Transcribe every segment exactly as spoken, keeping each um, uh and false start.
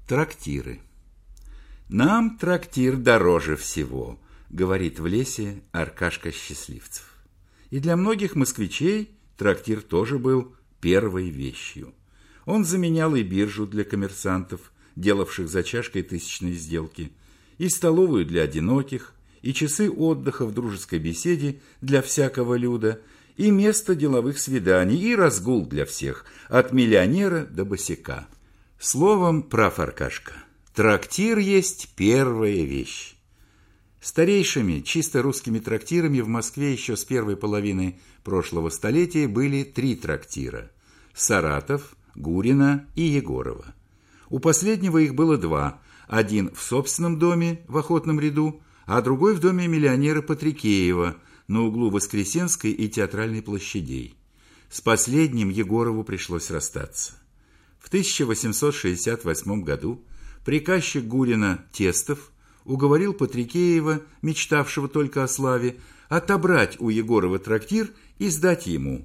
Трактиры. «Нам трактир дороже всего», — говорит в лесе Аркашка Счастливцев. И для многих москвичей трактир тоже был первой вещью. Он заменял и биржу для коммерсантов, делавших за чашкой тысячные сделки, и столовую для одиноких, и часы отдыха в дружеской беседе для всякого люда, и место деловых свиданий, и разгул для всех, от миллионера до босяка. Словом, прав Аркашка, трактир есть первая вещь. Старейшими, чисто русскими трактирами в Москве еще с первой половины прошлого столетия были три трактира – Саратов, Гурина и Егорова. У последнего их было два – один в собственном доме в Охотном ряду, а другой в доме миллионера Патрикеева на углу Воскресенской и Театральной площадей. С последним Егорову пришлось расстаться. В тысяча восемьсот шестьдесят восьмом году приказчик Гурина Тестов уговорил Патрикеева, мечтавшего только о славе, отобрать у Егорова трактир и сдать ему.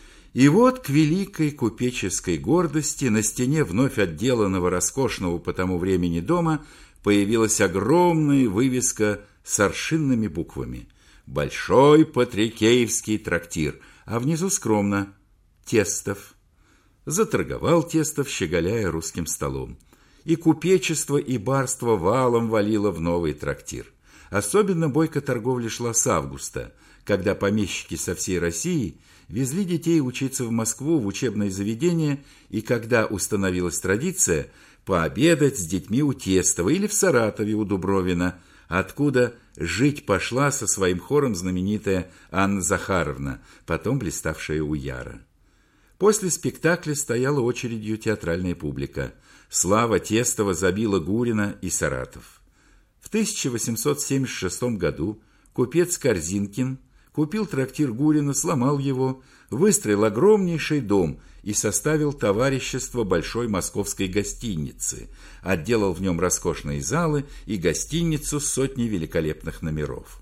И вот к великой купеческой гордости на стене вновь отделанного роскошного по тому времени дома появилась огромная вывеска с аршинными буквами «Большой Патрикеевский трактир», а внизу скромно «Тестов». Заторговал Тестов, щеголяя русским столом. И купечество, и барство валом валило в новый трактир. Особенно бойко торговля шла с августа, когда помещики со всей России везли детей учиться в Москву в учебное заведение, и когда установилась традиция пообедать с детьми у Тестова или в Саратове у Дубровина, откуда жить пошла со своим хором знаменитая Анна Захаровна, потом блиставшая у Яра. После спектакля стояла очередью театральная публика. Слава Тестова забила Гурина и Саратов. В тысяча восемьсот семьдесят шестом году купец Корзинкин купил трактир Гурина, сломал его, выстроил огромнейший дом и составил товарищество Большой Московской гостиницы, отделал в нем роскошные залы и гостиницу с сотней великолепных номеров.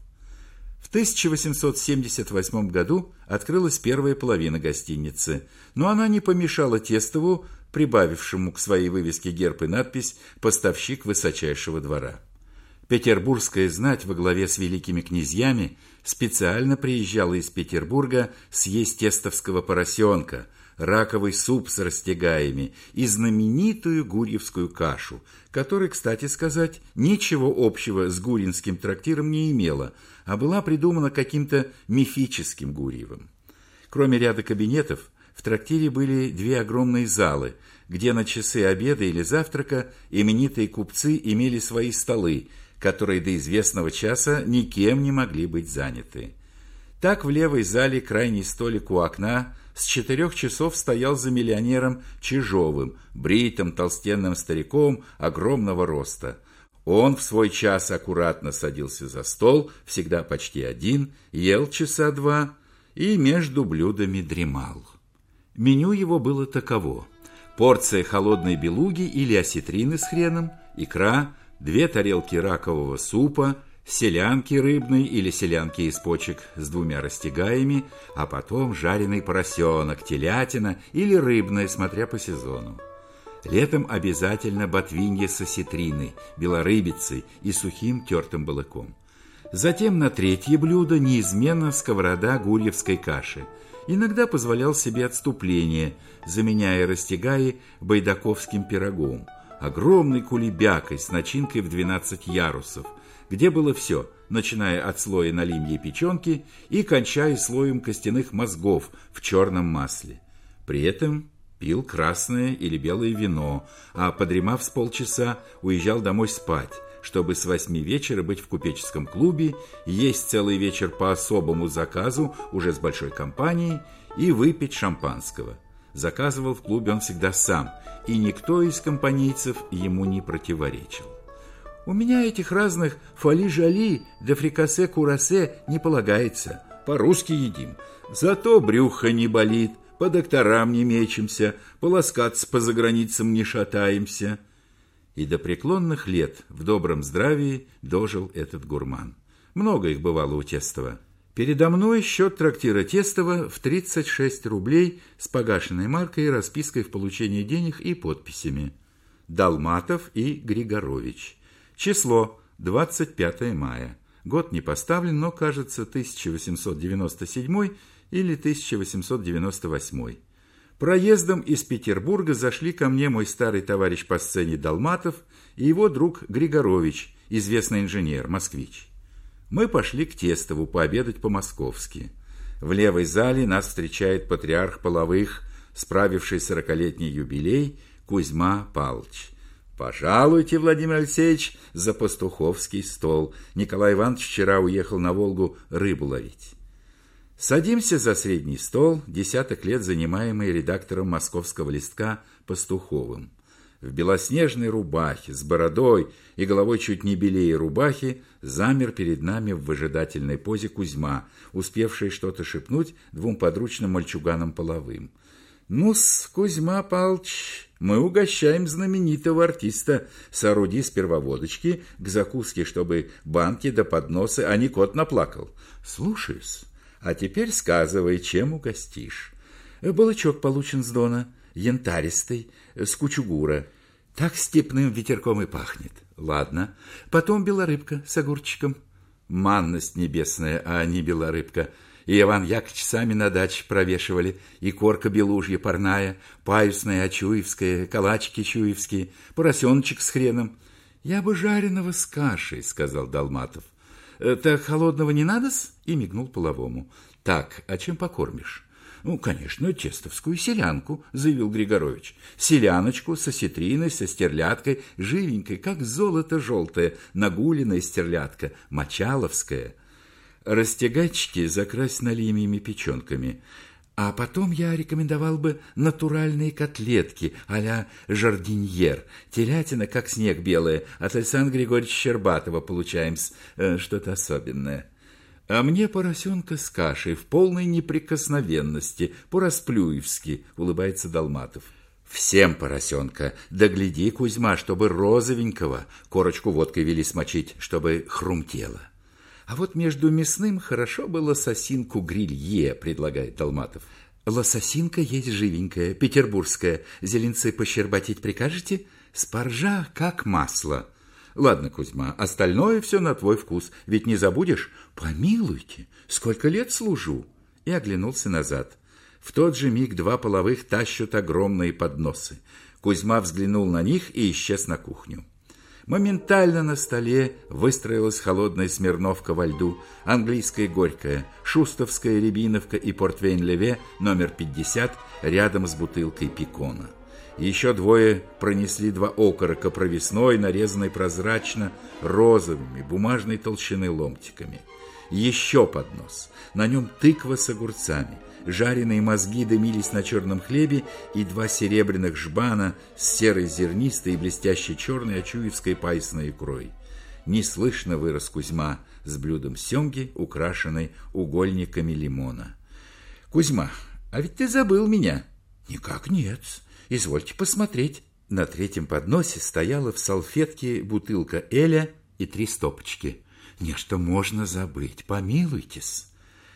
В тысяча восемьсот семьдесят восьмом году открылась первая половина гостиницы, но она не помешала Тестову, прибавившему к своей вывеске герб и надпись «Поставщик высочайшего двора». Петербургская знать во главе с великими князьями специально приезжала из Петербурга съесть тестовского поросенка, раковый суп с растягаями и знаменитую гурьевскую кашу, которая, кстати сказать, ничего общего с гуринским трактиром не имела, а была придумана каким-то мифическим Гурьевым. Кроме ряда кабинетов, в трактире были две огромные залы, где на часы обеда или завтрака именитые купцы имели свои столы, которые до известного часа никем не могли быть заняты. Так в левой зале крайний столик у окна с четырех часов стоял за миллионером Чижовым, бритым толстенным стариком огромного роста. Он в свой час аккуратно садился за стол, всегда почти один, ел часа два и между блюдами дремал. Меню его было таково: порция холодной белуги или осетрины с хреном, икра, две тарелки ракового супа, селянки рыбной или селянки из почек с двумя растягаями, а потом жареный поросенок, телятина или рыбная, смотря по сезону. Летом обязательно ботвинье с осетриной, белорыбицей и сухим тертым балыком. Затем на третье блюдо неизменно сковорода гурьевской каши. Иногда позволял себе отступление, заменяя растягаи байдаковским пирогом, огромной кулебякой с начинкой в двенадцать ярусов, где было все, начиная от слоя налимьей печенки и кончая слоем костяных мозгов в черном масле. При этом пил красное или белое вино, а, подремав с полчаса, уезжал домой спать, чтобы с восьми вечера быть в купеческом клубе, есть целый вечер по особому заказу, уже с большой компанией, и выпить шампанского. Заказывал в клубе он всегда сам, и никто из компанейцев ему не противоречил. У меня этих разных фоли-жали да фрикасе-курасе не полагается, по-русски едим. Зато брюхо не болит, по докторам не мечемся, полоскаться по заграницам не шатаемся. И до преклонных лет в добром здравии дожил этот гурман. Много их бывало у Тестова. Передо мной счет трактира Тестова в тридцать шесть рублей с погашенной маркой и распиской в получении денег и подписями. Долматов и Григорович. Число двадцать пятое мая. Год не поставлен, но, кажется, тысяча восемьсот девяносто седьмой или тысяча восемьсот девяносто восьмой. Проездом из Петербурга зашли ко мне мой старый товарищ по сцене Долматов и его друг Григорович, известный инженер, москвич. Мы пошли к Тестову пообедать по-московски. В левой зале нас встречает патриарх Половых, справивший сорокалетний юбилей, Кузьма Палыч. «Пожалуйте, Владимир Алексеевич, за пастуховский стол. Николай Иванович вчера уехал на Волгу рыбу ловить». Садимся за средний стол, десяток лет занимаемый редактором московского листка Пастуховым. В белоснежной рубахе, с бородой и головой чуть не белее рубахи, замер перед нами в выжидательной позе Кузьма, успевший что-то шепнуть двум подручным мальчуганам Половым. «Ну-с, Кузьма Палыч, мы угощаем знаменитого артиста. Сооруди сперва водочки, к закуске, чтобы банки до подносы, а не кот наплакал. Слушаюсь. А теперь сказывай, чем угостишь». Балычок получен с Дона, янтаристый, с кучугура. Так степным ветерком и пахнет. Ладно. Потом белорыбка с огурчиком. Манность небесная, а не белорыбка. И Иван Яковлевич сами на даче провешивали. И корка белужья парная, паюсная очуевская, калачики чуевские, поросеночек с хреном. «Я бы жареного с кашей», — сказал Долматов. «Так холодного не надо-с?» — и мигнул Половому. «Так, а чем покормишь?» «Ну, конечно, тестовскую селянку», — заявил Григорович. «Селяночку со ситриной, со стерляткой, живенькой, как золото желтое, нагуленная стерлядка, мочаловская. Растягайчики закрась налимьими печенками. А потом я рекомендовал бы натуральные котлетки а-ля жардиньер. Телятина, как снег белая, от Александра Григорьевича Щербатова получаем э, что-то особенное. А мне поросенка с кашей в полной неприкосновенности, по-расплюевски», — улыбается Долматов. «Всем поросенка. Да гляди, Кузьма, чтобы розовенького. Корочку водкой вели смочить, чтобы хрумтело». «А вот между мясным хорошо бы лососинку грилье», — предлагает Долматов. «Лососинка есть живенькая, петербургская. Зеленцы пощербатить прикажете? Спаржа как масло». «Ладно, Кузьма, остальное все на твой вкус. Ведь не забудешь?» «Помилуйте, сколько лет служу!» И оглянулся назад. В тот же миг два Половых тащат огромные подносы. Кузьма взглянул на них и исчез на кухню. Моментально на столе выстроилась холодная смирновка во льду, английская горькая, шустовская рябиновка и портвейн-леве номер пятьдесят рядом с бутылкой пикона. Еще двое пронесли два окорока провесной, нарезанной прозрачно розовыми бумажной толщины ломтиками. Еще поднос. На нем тыква с огурцами. Жареные мозги дымились на черном хлебе, и два серебряных жбана с серой зернистой и блестящей черной очуевской паясной икрой. Неслышно вырос Кузьма с блюдом семги, украшенной угольниками лимона. «Кузьма, а ведь ты забыл меня?» «Никак нет. Извольте посмотреть». На третьем подносе стояла в салфетке бутылка эля и три стопочки. «Нечто можно забыть, помилуйтесь».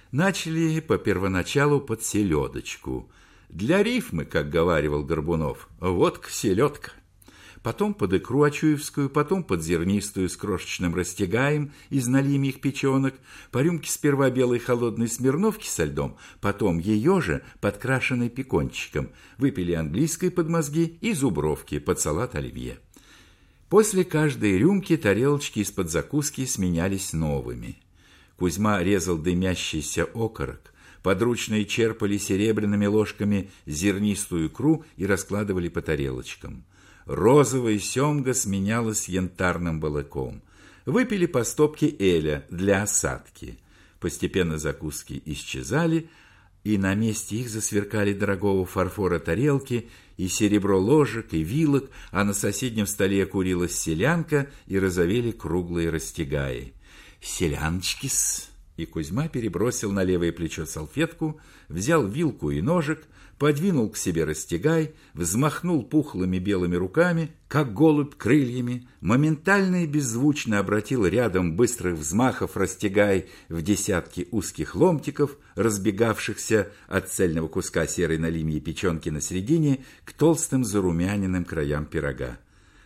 Начали по первоначалу под селедочку. Для рифмы, как говаривал Горбунов, водка-селедка. Потом под икру очуевскую, потом под зернистую с крошечным растягаем из налимьих печенок, по рюмке сперва белой холодной смирновки со льдом, потом ее же подкрашенной пекончиком. Выпили английской под мозги и зубровки под салат оливье. После каждой рюмки тарелочки из-под закуски сменялись новыми. Кузьма резал дымящийся окорок, подручные черпали серебряными ложками зернистую икру и раскладывали по тарелочкам. Розовая семга сменялась янтарным балыком. Выпили по стопке эля для осадки. Постепенно закуски исчезали, и на месте их засверкали дорогого фарфора тарелки и серебро ложек и вилок, а на соседнем столе курилась селянка и розовели круглые растягаи. «Селяночки-с!» И Кузьма перебросил на левое плечо салфетку, взял вилку и ножик, подвинул к себе растягай, взмахнул пухлыми белыми руками, как голубь крыльями, моментально и беззвучно обратил рядом быстрых взмахов растягай в десятки узких ломтиков, разбегавшихся от цельного куска серой налимьей печенки на середине к толстым зарумяненным краям пирога.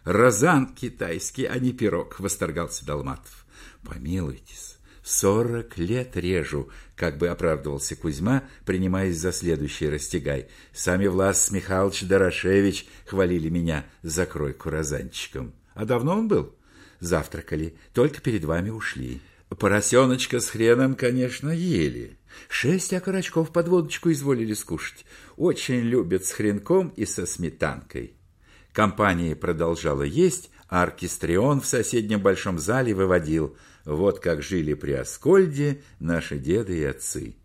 розан китайский, а не пирог, восторгался Долматов. Помилуйтесь, сорок лет режу, как бы оправдывался Кузьма, принимаясь за следующий растягай. Сами Влас Михайлович Дорошевич хвалили меня за кройку розанчиком. А давно он был? Завтракали, только перед вами ушли. Поросеночка с хреном, конечно, ели. Шесть окорочков под водочку изволили скушать. Очень любят с хренком и со сметанкой. Компания продолжала есть, а оркестрион в соседнем большом зале выводил: вот как жили при Аскольде наши деды и отцы.